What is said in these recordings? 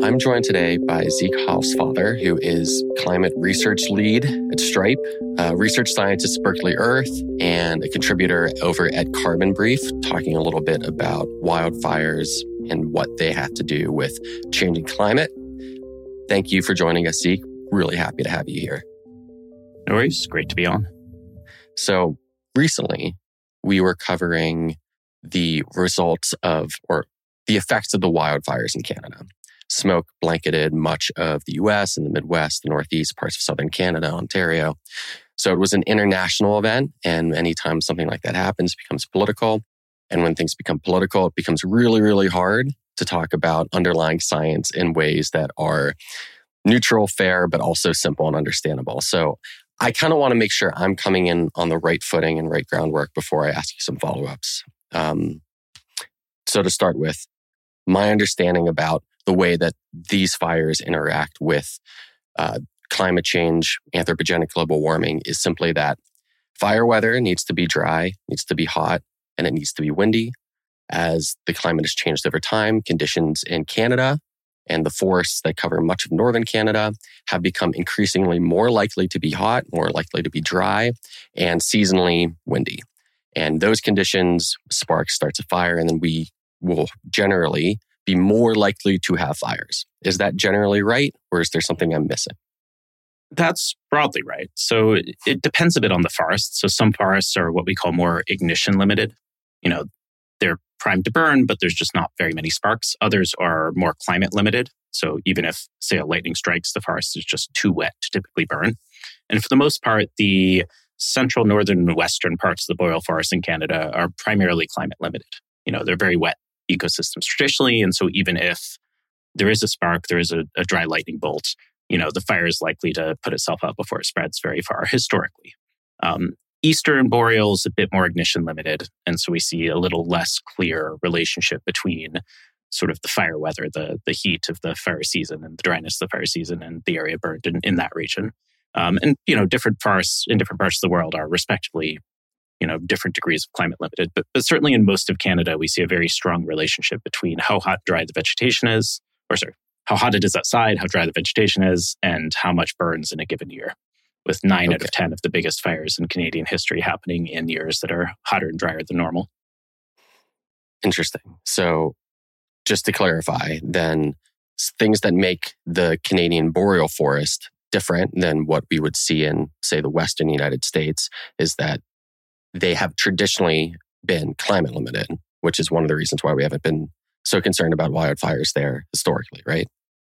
I'm joined today by Zeke Hausfather, who is climate research lead at Stripe, a research scientist at Berkeley Earth, and a contributor over at Carbon Brief, talking a little bit about wildfires and what they have to do with changing climate. Thank you for joining us, Zeke. Really happy to have you here. No worries. Great to be on. So recently, we were covering the results of, or the effects of the wildfires in Canada. Smoke blanketed much of the US and the Midwest, the Northeast, parts of Southern Canada, Ontario. So it was an international event. And anytime something like that happens, it becomes political. And when things become political, it becomes really, really hard to talk about underlying science in ways that are neutral, fair, but also simple and understandable. So I kind of want to make sure I'm coming in on the right footing and right groundwork before I ask you some follow-ups. So to start with, my understanding about the way that these fires interact with climate change, anthropogenic global warming is simply that fire weather needs to be dry, needs to be hot, and it needs to be windy. As the climate has changed over time, conditions in Canada and the forests that cover much of northern Canada have become increasingly more likely to be hot, more likely to be dry, and seasonally windy. And those conditions, spark starts a fire, and then we will generally be more likely to have fires. Is that generally right, or is there something I'm missing? That's broadly right. So it depends a bit on the forest. So some forests are what we call more ignition limited. You know, they're primed to burn, but there's just not very many sparks. Others are more climate limited. So even if, say, a lightning strikes, the forest is just too wet to typically burn. And for the most part, the central, northern, and western parts of the boreal forest in Canada are primarily climate limited. You know, they're very wet ecosystems traditionally. And so even if there is a spark, there is a dry lightning bolt, you know, the fire is likely to put itself out before it spreads very far historically. Eastern boreal is a bit more ignition limited. And so we see a little less clear relationship between sort of the fire weather, the heat of the fire season and the dryness of the fire season and the area burned in that region. And, you know, different forests in different parts of the world are respectively, you know, different degrees of climate limited. But certainly in most of Canada, we see a very strong relationship between how hot, dry the vegetation is, how hot it is outside, how dry the vegetation is, and how much burns in a given year, with 9 out of 10 of the biggest fires in Canadian history happening in years that are hotter and drier than normal. Interesting. So just to clarify, then things that make the Canadian boreal forest different than what we would see in, say, the Western United States is that they have traditionally been climate limited, which is one of the reasons why we haven't been so concerned about wildfires there historically, right?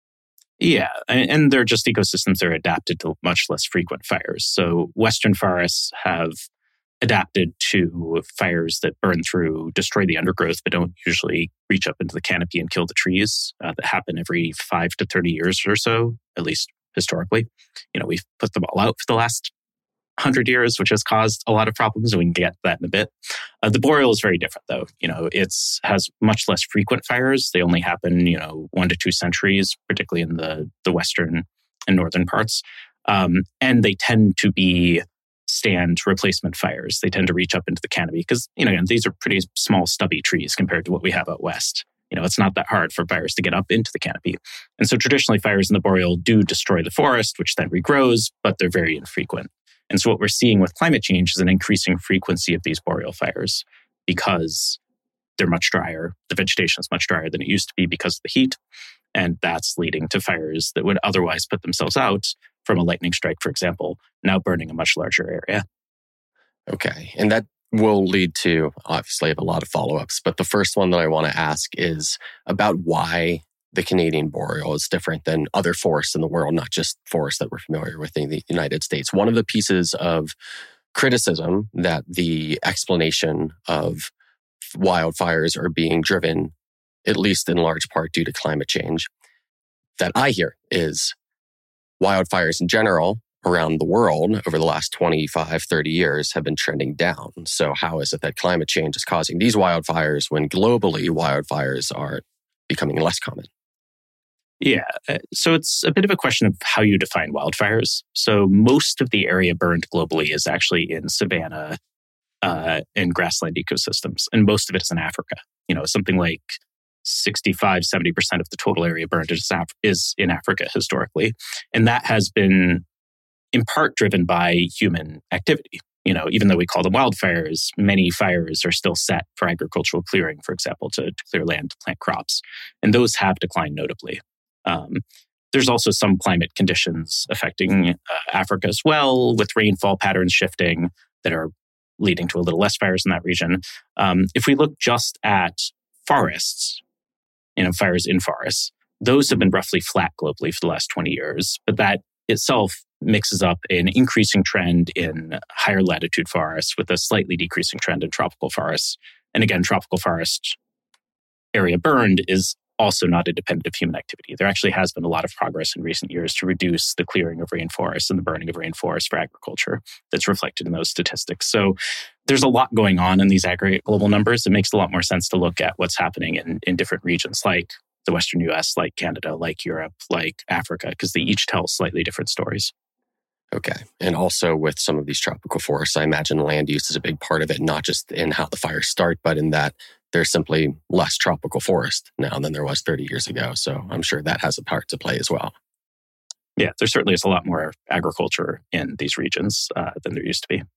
Yeah, and they're just ecosystems that are adapted to much less frequent fires. So Western forests have adapted to fires that burn through, destroy the undergrowth, but don't usually reach up into the canopy and kill the trees that happen every 5 to 30 years or so, at least historically. You know, we've put them all out for the last 100 years, which has caused a lot of problems, and we can get to that in a bit. The boreal is very different, though. You know, it has much less frequent fires. They only happen, 1 to 2 centuries, particularly in the western and northern parts. And they tend to be stand replacement fires. They tend to reach up into the canopy because, again, these are pretty small, stubby trees compared to what we have out west. It's not that hard for fires to get up into the canopy. And so traditionally, fires in the boreal do destroy the forest, which then regrows, but they're very infrequent. And so what we're seeing with climate change is an increasing frequency of these boreal fires because they're much drier. The vegetation is much drier than it used to be because of the heat. And that's leading to fires that would otherwise put themselves out from a lightning strike, for example, now burning a much larger area. Okay. And that will lead to, obviously, I have a lot of follow-ups. But the first one that I want to ask is about why the Canadian boreal is different than other forests in the world, not just forests that we're familiar with in the United States. One of the pieces of criticism that the explanation of wildfires are being driven, at least in large part due to climate change, that I hear is wildfires in general around the world over the last 25, 30 years have been trending down. So how is it that climate change is causing these wildfires when globally wildfires are becoming less common? Yeah, so it's a bit of a question of how you define wildfires. So most of the area burned globally is actually in savanna and grassland ecosystems, and most of it is in Africa. Something like 65-70% of the total area burned is in Africa historically. And that has been in part driven by human activity. Even though we call them wildfires, many fires are still set for agricultural clearing, for example, to clear land to plant crops. And those have declined notably. There's also some climate conditions affecting Africa as well, with rainfall patterns shifting that are leading to a little less fires in that region. If we look just at forests, fires in forests, those have been roughly flat globally for the last 20 years. But that itself mixes up an increasing trend in higher latitude forests with a slightly decreasing trend in tropical forests. And again, tropical forest area burned is also not independent of human activity. There actually has been a lot of progress in recent years to reduce the clearing of rainforests and the burning of rainforests for agriculture that's reflected in those statistics. So there's a lot going on in these aggregate global numbers. It makes a lot more sense to look at what's happening in different regions like the Western US, like Canada, like Europe, like Africa, because they each tell slightly different stories. Okay. And also with some of these tropical forests, I imagine land use is a big part of it, not just in how the fires start, but in that there's simply less tropical forest now than there was 30 years ago. So I'm sure that has a part to play as well. Yeah, there certainly is a lot more agriculture in these regions than there used to be.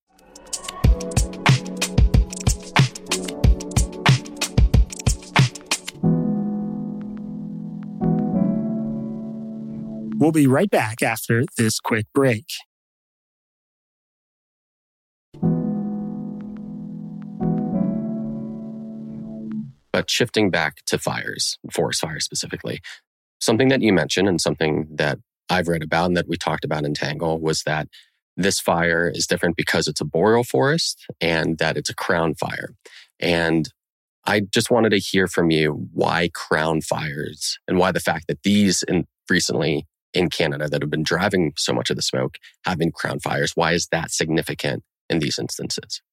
We'll be right back after this quick break. But shifting back to fires, forest fires specifically, something that you mentioned and something that I've read about and that we talked about in Tangle was that this fire is different because it's a boreal forest and that it's a crown fire. And I just wanted to hear from you why crown fires and why the fact that these recently in Canada that have been driving so much of the smoke have been crown fires. Why is that significant in these instances?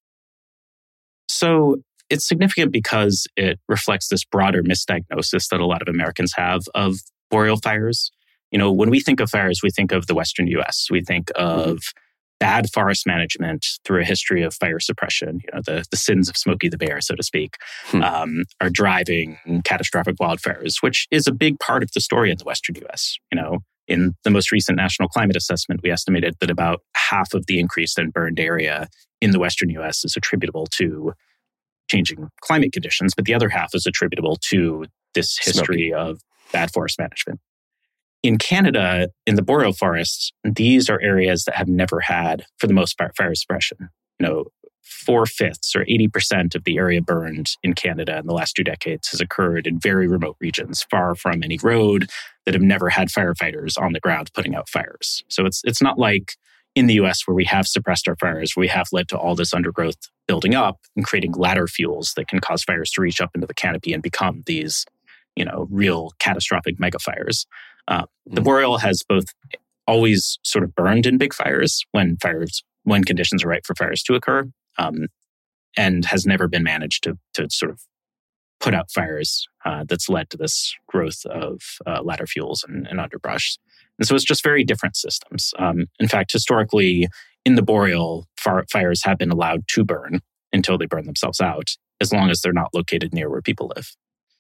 So it's significant because it reflects this broader misdiagnosis that a lot of Americans have of boreal fires. When we think of fires, we think of the Western US. We think of bad forest management through a history of fire suppression. The sins of Smokey the Bear, so to speak, are driving catastrophic wildfires, which is a big part of the story in the Western US. In the most recent National Climate Assessment, we estimated that about half of the increase in burned area in the Western US is attributable to changing climate conditions, but the other half is attributable to this history of bad forest management. In Canada, in the boreal forests, these are areas that have never had, for the most part, fire suppression. 4/5 or 80% of the area burned in Canada in the last 2 decades has occurred in very remote regions, far from any road, that have never had firefighters on the ground putting out fires. So it's not like in the US where we have suppressed our fires, where we have led to all this undergrowth building up and creating ladder fuels that can cause fires to reach up into the canopy and become these, real catastrophic mega fires. The boreal has both always sort of burned in big fires when conditions are right for fires to occur, and has never been managed to sort of put out fires that's led to this growth of ladder fuels and underbrush. And so it's just very different systems. In fact, historically, in the boreal, fires have been allowed to burn until they burn themselves out, as long as they're not located near where people live.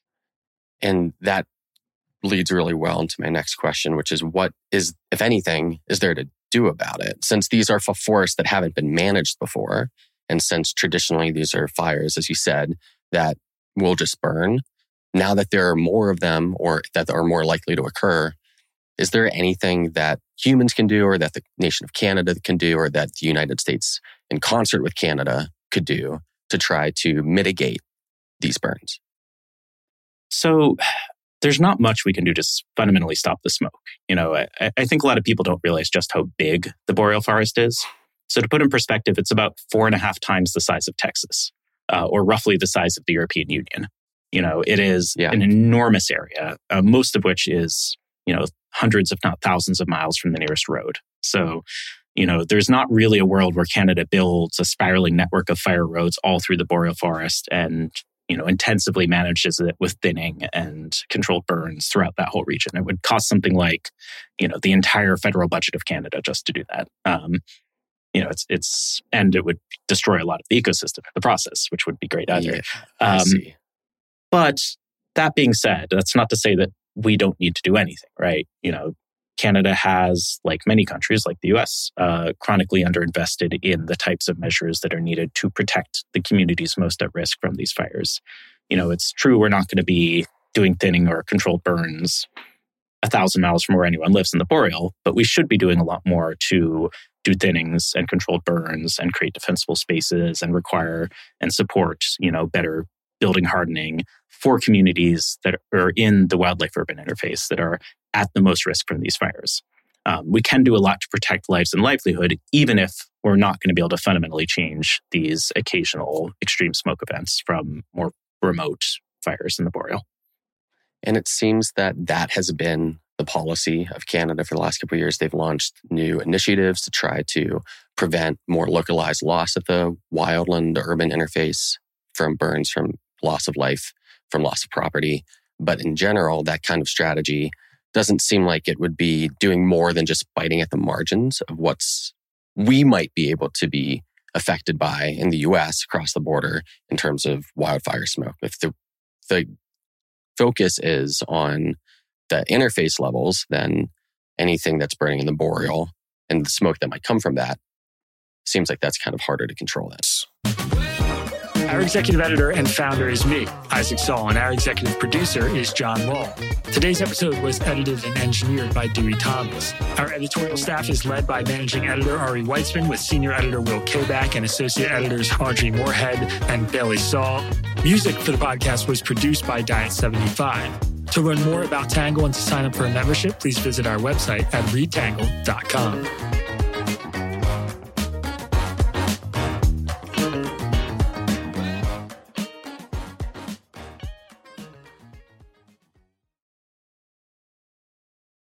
And that leads really well into my next question, which is what is, if anything, is there to do about it? Since these are forests that haven't been managed before, and since traditionally these are fires, as you said, that will just burn, now that there are more of them or that are more likely to occur, is there anything that humans can do or that the nation of Canada can do or that the United States in concert with Canada could do to try to mitigate these burns? So there's not much we can do to fundamentally stop the smoke. I think a lot of people don't realize just how big the boreal forest is. So to put in perspective, it's about 4.5 times the size of Texas, or roughly the size of the European Union. It is an enormous area, most of which is, hundreds, if not thousands of miles from the nearest road. So, there's not really a world where Canada builds a spiraling network of fire roads all through the boreal forest and, intensively manages it with thinning and controlled burns throughout that whole region. It would cost something like, the entire federal budget of Canada just to do that. And it would destroy a lot of the ecosystem in the process, which would be great either. I see. But That being said, that's not to say that we don't need to do anything, right? Canada has, like many countries, like the US, chronically underinvested in the types of measures that are needed to protect the communities most at risk from these fires. It's true we're not going to be doing thinning or controlled burns 1,000 miles from where anyone lives in the Boreal, but we should be doing a lot more to do thinnings and controlled burns and create defensible spaces and require and support, better building hardening for communities that are in the wildlife-urban interface that are at the most risk from these fires. We can do a lot to protect lives and livelihood, even if we're not going to be able to fundamentally change these occasional extreme smoke events from more remote fires in the Boreal. And it seems that has been the policy of Canada for the last couple of years. They've launched new initiatives to try to prevent more localized loss of the wildland-urban interface from burns, from loss of life, from loss of property. But in general, that kind of strategy doesn't seem like it would be doing more than just biting at the margins of what's we might be able to be affected by in the US across the border in terms of wildfire smoke. If the focus is on the interface levels, then anything that's burning in the Boreal and the smoke that might come from that seems like that's kind of harder to control. Our executive editor and founder is me, Isaac Saul, and our executive producer is John Wall. Today's episode was edited and engineered by Dewey Thomas. Our editorial staff is led by managing editor Ari Weitzman, with senior editor Will Kobach and associate editors Audrey Moorhead and Bailey Saul. Music for the podcast was produced by Diet 75. To learn more about Tangle and to sign up for a membership, please visit our website at readtangle.com.